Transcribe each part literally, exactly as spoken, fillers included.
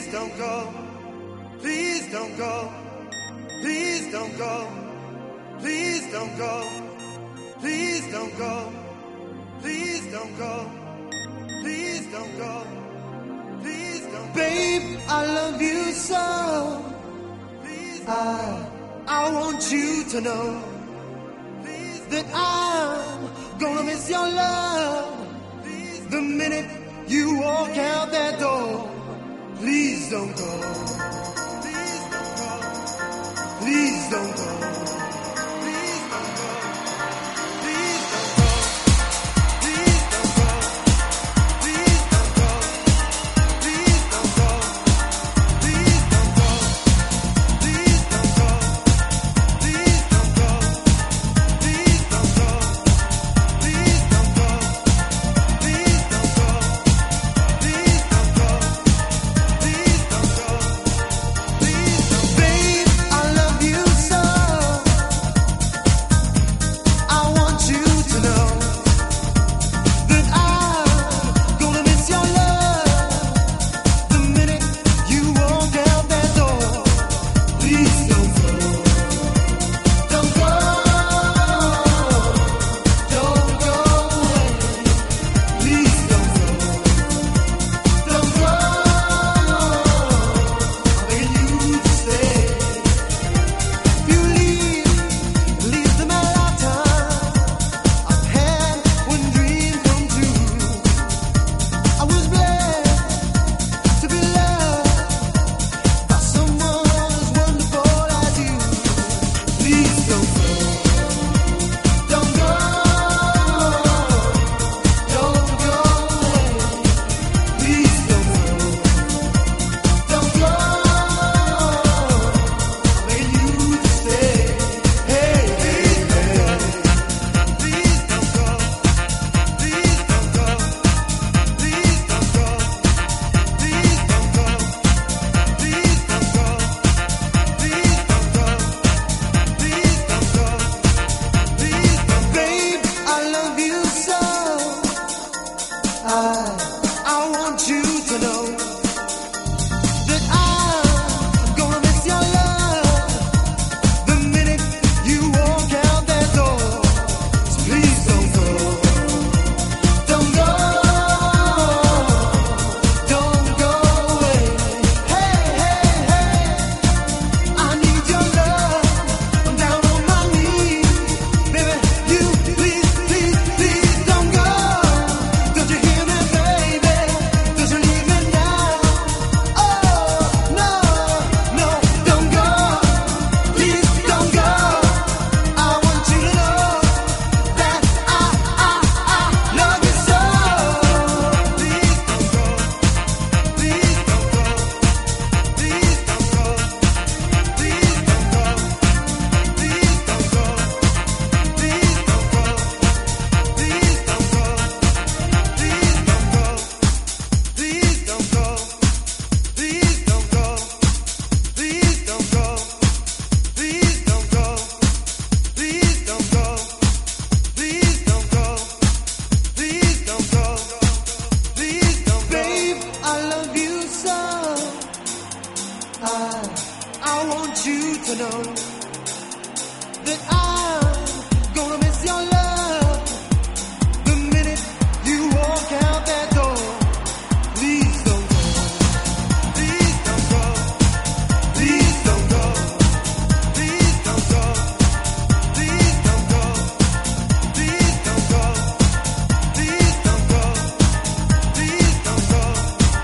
don't go. Please don't go. Please don't go. Please don't go. Please don't go. Please don't go. Please don't go. Please don't go. Babe, I love you so. Please I, I want you to know please that I'm gonna miss your love please the minute you walk out that door. Please don't go. Please don't go. Please don't go.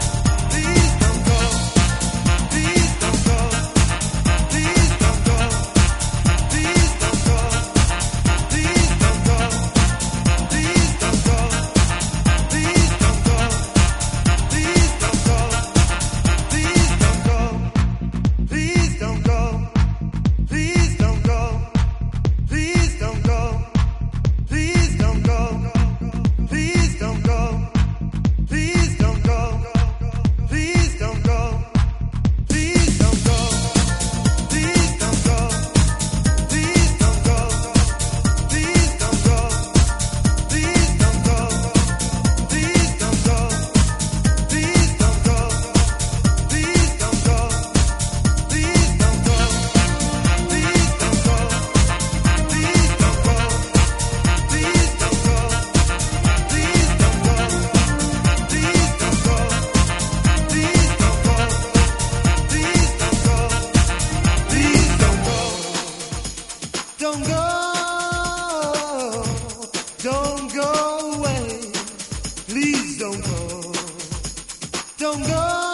Please don't go. don't go.